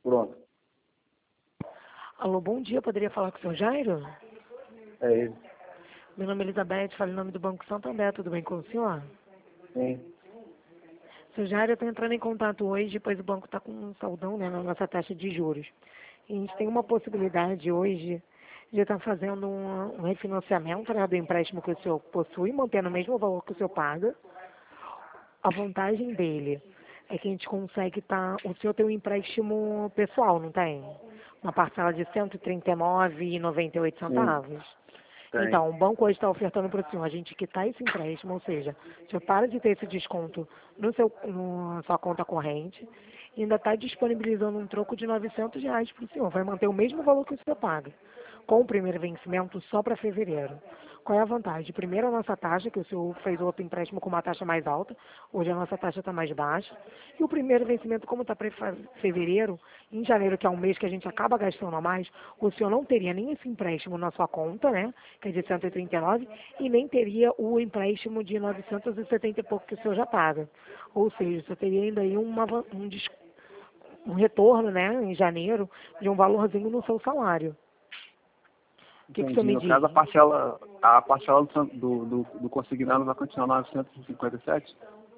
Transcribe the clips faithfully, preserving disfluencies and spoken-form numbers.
Pronto. Alô, bom dia. Poderia falar com o senhor Jairo? É ele. Meu nome é Elizabeth, falo em nome do Banco Santander. Tudo bem com o senhor? Sim. Seu Jairo, eu estou entrando em contato hoje, pois o banco está com um saldão, né, na nossa taxa de juros. E a gente tem uma possibilidade hoje de estar fazendo um, um refinanciamento, né, do empréstimo que o senhor possui, mantendo o mesmo valor que o senhor paga. A vantagem dele é que a gente consegue estar... O senhor tem um empréstimo pessoal, não tem? Uma parcela de cento e trinta e nove reais e noventa e oito Sim. centavos. Tem. Então, o banco hoje está ofertando para o senhor a gente quitar esse empréstimo, ou seja, o senhor para de ter esse desconto no seu, no, na sua conta corrente e ainda está disponibilizando um troco de novecentos reais para o senhor. Vai manter o mesmo valor que o senhor paga, com o primeiro vencimento só para fevereiro. Qual é a vantagem? Primeiro, a nossa taxa, que o senhor fez outro empréstimo com uma taxa mais alta, hoje a nossa taxa está mais baixa. E o primeiro vencimento, como está para fevereiro, em janeiro, que é um mês que a gente acaba gastando a mais, o senhor não teria nem esse empréstimo na sua conta, né, que é de cento e trinta e nove, e nem teria o empréstimo de novecentos e setenta e pouco que o senhor já paga. Ou seja, o senhor teria ainda aí uma, um, um retorno, né, em janeiro, de um valorzinho no seu salário. O que, que o senhor Entendi. me No diz? caso, a parcela, a parcela do, do, do, do consignado vai continuar novecentos e cinquenta e sete?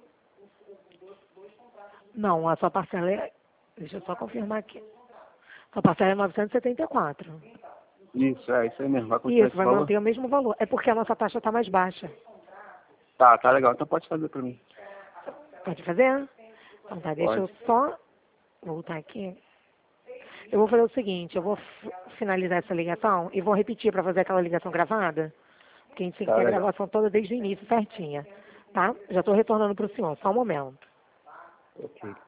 Não, a sua parcela é... Deixa eu só confirmar aqui. Sua parcela é novecentos e setenta e quatro. Isso, é isso aí mesmo. Vai continuar Isso, esse vai valor? manter o mesmo valor. É porque a nossa taxa está mais baixa. Tá, tá legal. Então pode fazer pra mim. Pode fazer? Então tá, deixa eu Pode. só voltar aqui. Eu vou fazer o seguinte, eu vou f- finalizar essa ligação e vou repetir para fazer aquela ligação gravada, porque a gente tem que Tá ter a legal. gravação toda desde o início, certinha. Tá? Já estou retornando para o senhor, só um momento. Ok.